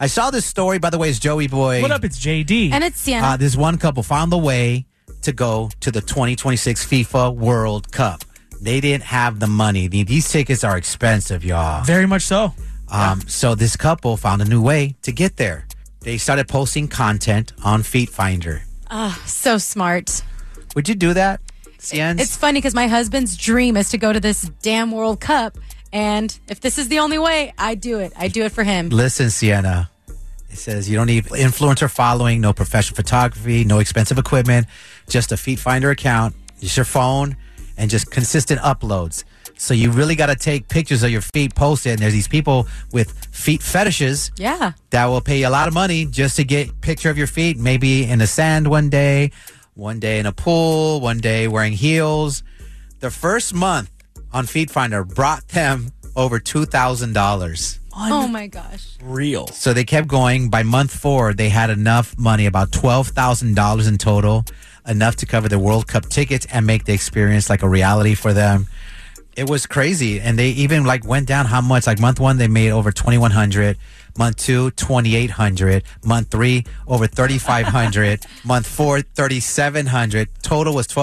I saw this story, by the way, it's Joey Boy. What up? It's JD. And it's Sienna. This one couple found the way to go to the 2026 FIFA World Cup. They didn't have the money. These tickets are expensive, y'all. Very much so. So this couple found a new way to get there. They started posting content on Feet Finder. So smart. Would you do that, Sienna? It's funny because my husband's dream is to go to this damn World Cup. And if this is the only way, I do it. I do it for him. Listen, Sienna. It says you don't need influencer following, no professional photography, no expensive equipment, just a Feet Finder account, just your phone, and just consistent uploads. So you really got to take pictures of your feet, post it, and there's these people with feet fetishes that will pay you a lot of money just to get a picture of your feet, maybe in the sand one day in a pool, one day wearing heels. The first month on Feet Finder brought them over $2,000. Oh my gosh. Real. So they kept going. By month 4, they had enough money, about $12,000 in total, enough to cover the World Cup tickets and make the experience like a reality for them. It was crazy. And they even went down how much. Like month 1, they made over $2,100. Month 2, $2,800. Month 3, over $3,500. Month 4, $3,700. Total was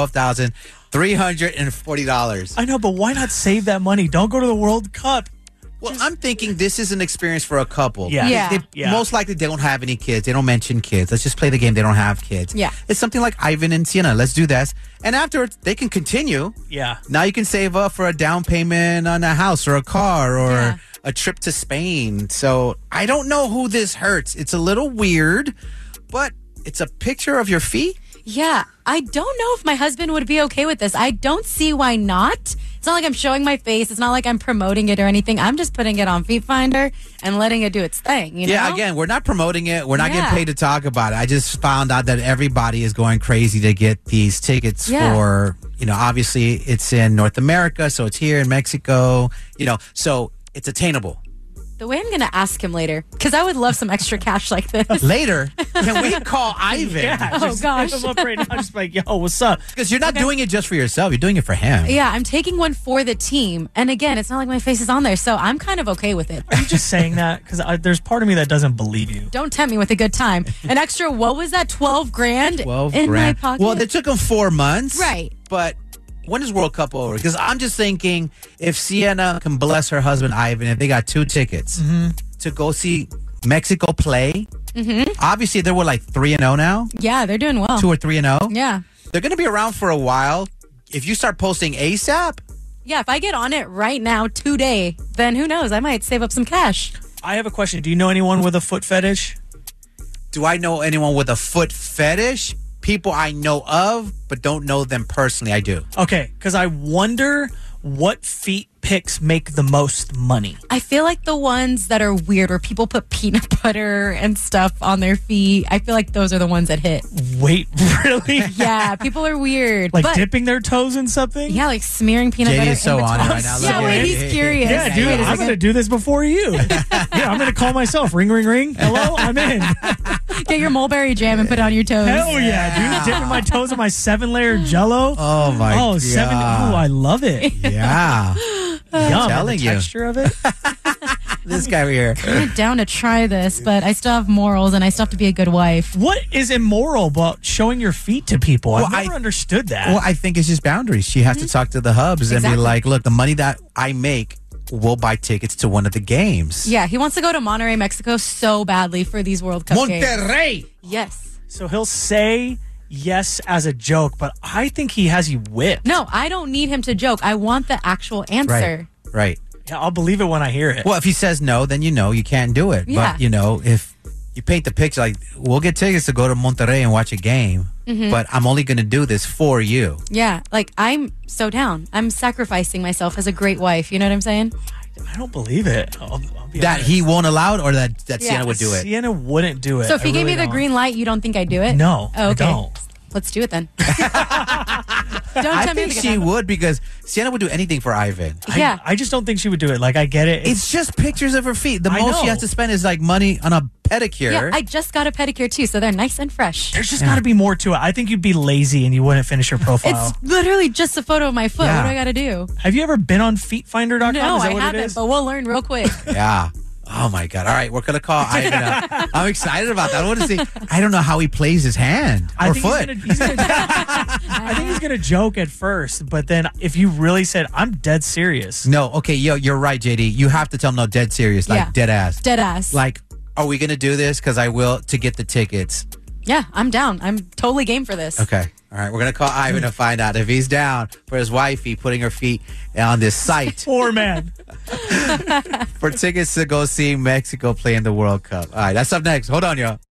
$12,340. I know, but why not save that money? Don't go to the World Cup. Well, I'm thinking this is an experience for a couple. Yeah. Most likely they don't have any kids. They don't mention kids. Let's just play the game. They don't have kids. Yeah. It's something like Ivan and Sienna. Let's do this. And afterwards, they can continue. Yeah. Now you can save up for a down payment on a house or a car or a trip to Spain. So I don't know who this hurts. It's a little weird, but it's a picture of your feet. Yeah. I don't know if my husband would be okay with this. I don't see why not. It's not like I'm showing my face. It's not like I'm promoting it or anything. I'm just putting it on Feet Finder and letting it do its thing. You know? Yeah, again, we're not promoting it. We're not getting paid to talk about it. I just found out that everybody is going crazy to get these tickets for, obviously it's in North America, so it's here in Mexico, so it's attainable. The way I'm going to ask him later, because I would love some extra cash like this. Later? Can we call Ivan? Yeah, Oh, gosh. Hit him up right now. Just like, yo, what's up? Because you're not doing it just for yourself. You're doing it for him. Yeah, I'm taking one for the team. And again, it's not like my face is on there, so I'm kind of okay with it. Are you just saying that? Because there's part of me that doesn't believe you. Don't tempt me with a good time. An extra, what was that, 12 grand 12 in grand. my pocket? Well, it took them 4 months. Right. But when is World Cup over? Because I'm just thinking if Sienna can bless her husband, Ivan, if they got 2 tickets to go see Mexico play, obviously they were 3-0 now. Yeah, they're doing well. 2 or 3-0. Yeah. They're going to be around for a while. If you start posting ASAP. Yeah, if I get on it right now, today, then who knows? I might save up some cash. I have a question. Do you know anyone with a foot fetish? Do I know anyone with a foot fetish? People I know of, but don't know them personally. I do. Okay, because I wonder what feet pics make the most money. I feel like the ones that are weird, where people put peanut butter and stuff on their feet, I feel like those are the ones that hit. Wait, really? Yeah, people are weird. Like but, dipping their toes in something? yeah, like smearing peanut butter. JD's so in on it between. right now. Yeah, Look wait, at he's it. curious. Yeah, dude, Wait a I'm second. going to do this before you. Yeah, I'm going to call myself. Ring, ring, ring. Hello, I'm in. Get your mulberry jam and put it on your toes. Hell yeah, dude. Dipping my toes in my 7-layer Jell-O. Oh, my God. Oh, 7. Ooh, I love it. Yeah. Yum. telling the you. texture of it. This guy over here. I'm down to try this, but I still have morals and I still have to be a good wife. What is immoral about showing your feet to people? Well, I've never understood that. Well, I think it's just boundaries. She has to talk to the hubs and be Exactly. like, look, the money that I make will buy tickets to one of the games. Yeah, he wants to go to Monterrey, Mexico so badly for these World Cup games. Monterrey! Yes. So he'll say yes as a joke, but I think he has you whipped. No, I don't need him to joke. I want the actual answer. Right. Yeah, I'll believe it when I hear it. Well, if he says no, then you can't do it. Yeah. But, if you paint the picture, like, we'll get tickets to go to Monterrey and watch a game, but I'm only going to do this for you. Yeah, like I'm so down. I'm sacrificing myself as a great wife. You know what I'm saying? I don't believe it. I'll be That honest. he won't allow it or that Sienna would do it? Sienna wouldn't do it. So if he I gave me really the don't. green light, you don't think I'd do it? No, Oh, okay. I don't. Let's do it then. Don't I tell me think to she would because Sienna would do anything for Ivan. Yeah. I just don't think she would do it. Like, I get it. It's just pictures of her feet. The I most she know. has to spend is like money on a pedicure. Yeah, I just got a pedicure too, so they're nice and fresh. There's just got to be more to it. I think you'd be lazy and you wouldn't finish your profile. It's literally just a photo of my foot. Yeah. What do I got to do? Have you ever been on feetfinder.com? No, is that I what it haven't, is? but we'll learn real quick. Yeah. Oh my God! All right, we're gonna call Ivan up. I'm excited about that. I want to see. I don't know how he plays his hand or foot. I think he's gonna joke at first, but then if you really said, "I'm dead serious," No, okay, you're right, JD. You have to tell him no, dead serious, like Yeah. dead ass. Dead ass. Like, are we gonna do this? Because I will to get the tickets. Yeah, I'm down. I'm totally game for this. Okay. All right, we're gonna call Ivan to find out if he's down for his wifey putting her feet on this site poor man. for tickets to go see Mexico play in the World Cup. All right, that's up next. Hold on, y'all.